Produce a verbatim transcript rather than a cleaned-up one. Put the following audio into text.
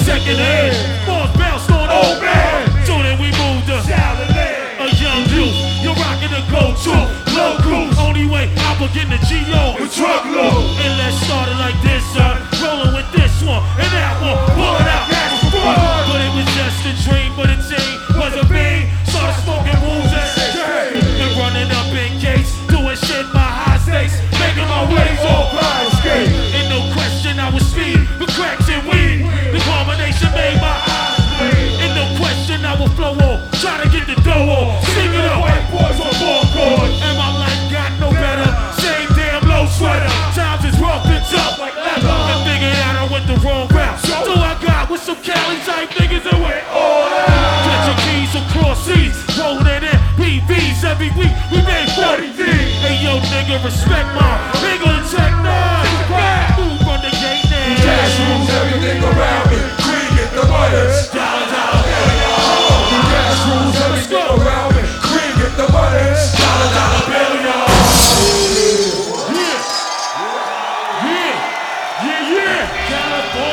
second hand. Balls bounced on old man. So then we moved to a young youth. You're rocking the go-to, low cruise. Only way I begin the G O with truck load. And let's start it like this, son. Rolling with this one and that one. Pull it out. But it was just a dream, but it ain't was a bean. Started smoking rules and and running up in gates, doing shit by high stakes, making my ways all blind skate. Ain't no question I was speed with cracks and weed. The combination made my eyes bleed. Ain't no question I will flow on, try to get the dough on. Sing it up, white boys on four chords. And my life got no better. Same damn low sweater. Times is rough and tough like leather. And figured out I went the wrong route. So I got with some Cali type niggas and went all out. Get your keys across seas, rolling in P Vs every week. We made forty D's. Hey yo, nigga, respect mine.